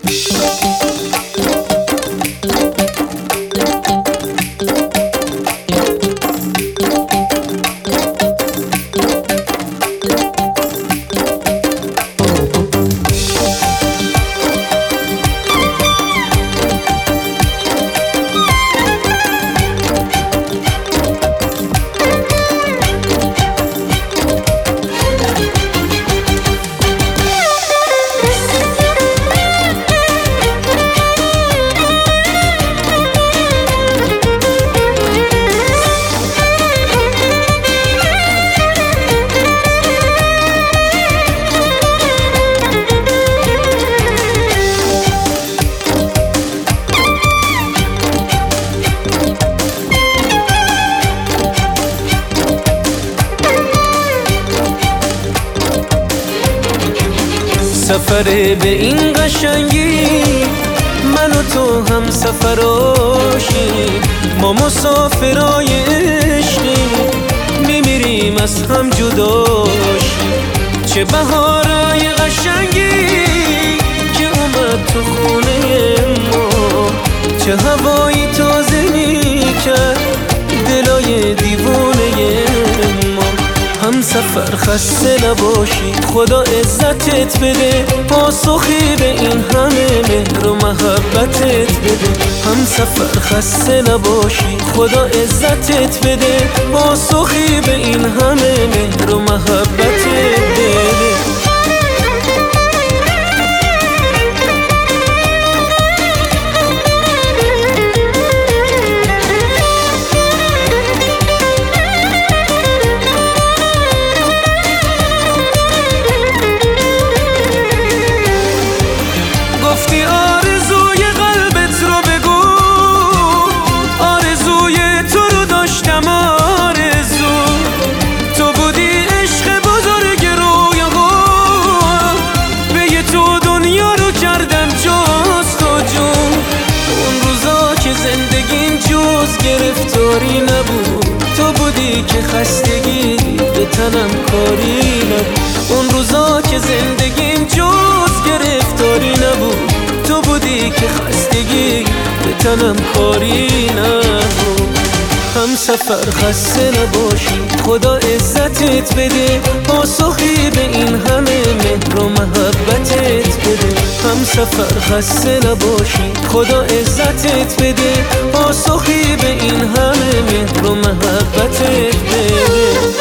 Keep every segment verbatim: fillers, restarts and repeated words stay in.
سفر به این قشنگی من و تو هم سفراشیم، ما مسافرای عشقیم، میمیریم از هم جداشیم. چه بهارای قشنگی که اومد تو خونه ما، چه هوایی تازه میکرد دلای دیوونه ما. هم سفر خسته نباشی، خدا عزتت بده، پاسخی به این همه مهر و محبتت بده. هم سفر خسته نباشی، خدا عزتت بده، پاسخی به این همه مهر و محبتت بده. گفتی آرزوی قلبت رو بگو، آرزوی تو رو داشتم آرزو، تو بودی عشق بزرگ رویاها، به تو دنیا رو کردم جز تو جون. اون روزا که زندگیم جز گرفتاری نبود، تو بودی که خستگی به تنم کاری نبود. اون روزا که زندگیم جز گرفتاری نبود، تو بودی که خستگی به تنم کاری نبود. هم سفر خسته نباشی، خدا عزتت بده، پاسخی به این همه مهر و محبتت بده. هم سفر خسته نباشی، خدا عزتت بده، پاسخی به این همه مهر و محبتت بده.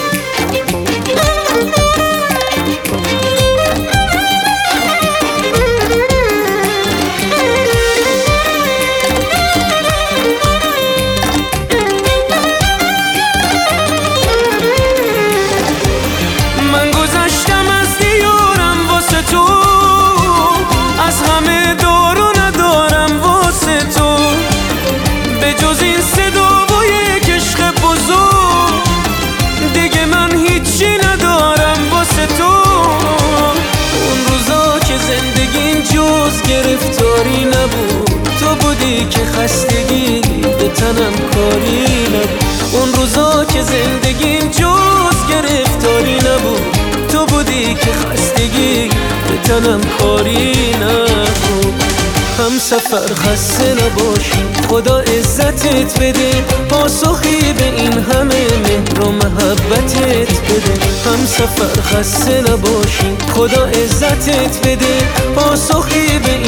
از همه دارو ندارم واسه تو، به جز این صدا و یک عشق بزرگ دیگه من هیچی ندارم واسه تو. اون روزا که زندگیم جز گرفتاری نبود، تو بودی که خستگی به تنم کاری نبود. اون روزا که زندگیم جز گرفتاری نبود، تو بودی که خستگی به تنم کاری نبود. هم سفر خسته نباشی، خدا عزتت بده، پاسخی به این همه مهر و محبتت بده. هم سفر خسته نباشی، خدا عزتت بده، پاسخی به